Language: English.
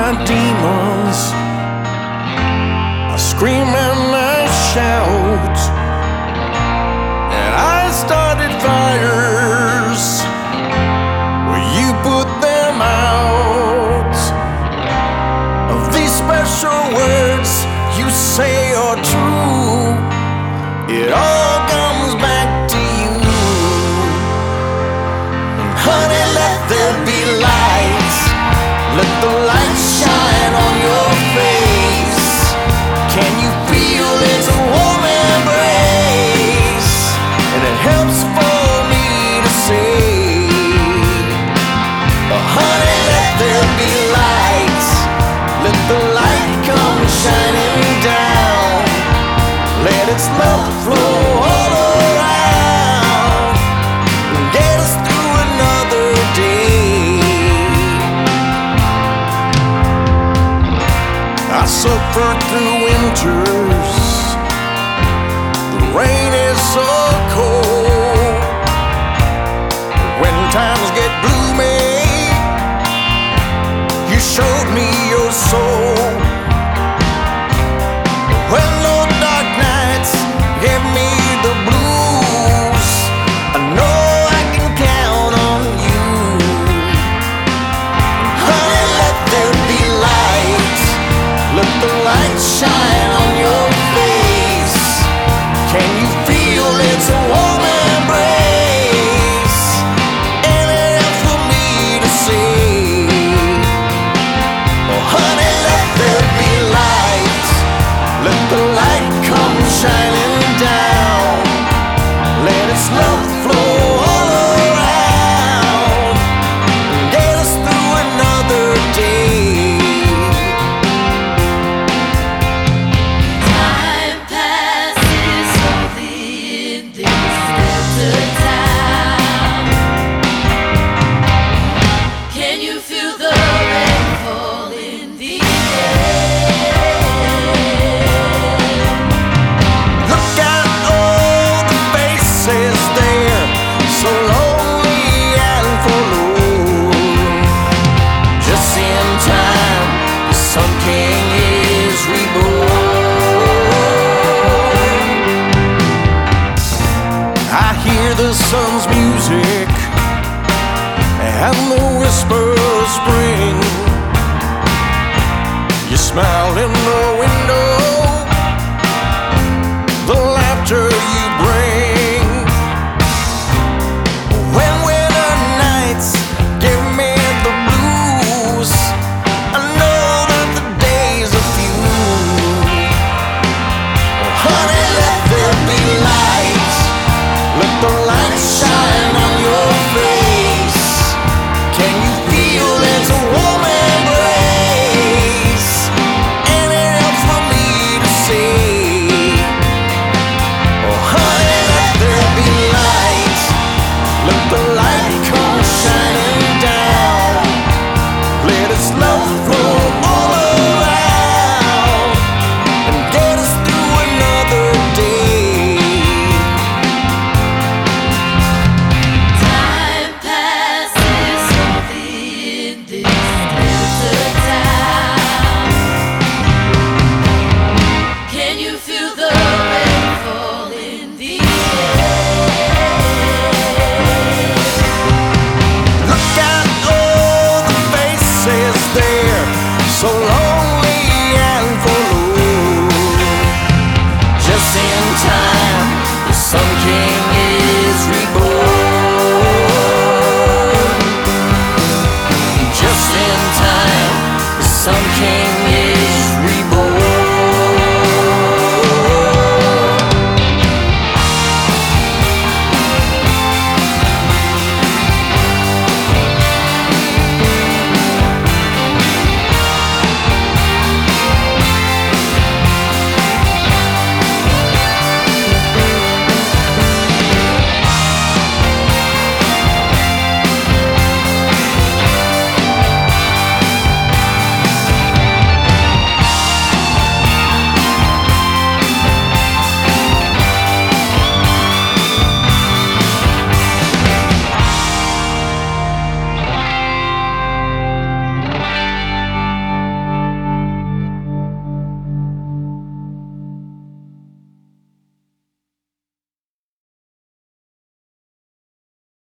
my demons. I scream and I shout, and I started fires where you put them out. Of these special words you say are true, it all comes back to you. Honey, let there be light. Let the light shine on your face. Can you feel it's a warm embrace? And it helps for me to say, honey, let there be light. Let the light come shining down. Let its love flow all around and get us through another day. I suffered through winters. The rain is so cold. When times get gloomy, you showed me your soul. When the dark nights gave me the blues, I know I can count on you. Honey, let there be light. Let the light shine on your face. Can you feel it's a warm embrace? And it helps for me to say, oh honey, let there be light. Let the light come shining down. Let its love flow all around and get us through another day. Time passes slowly in this desert town. Can you feel the rain fall in the air? Look at all the faces there, so lonely and forlorn. Just in time, the Sun King is reborn. I hear the sun's music and the whisper of spring. You smile in the window, the laughter you bring. When winter nights give me the blues, I know that the days are few. Honey, let there be light. Let the light shine on your face. Can you feel it's a warm embrace? And it helps for me to say, oh honey, let there be light. Let the light come shining down. Let its love flow all around and get us through another day. Time passes slowly in this desert town. Can you feel the rain fall in the air? Look at all the faces there, so lonely and forlorn. Just in time, the Sun King is reborn. Just in time, the Sun King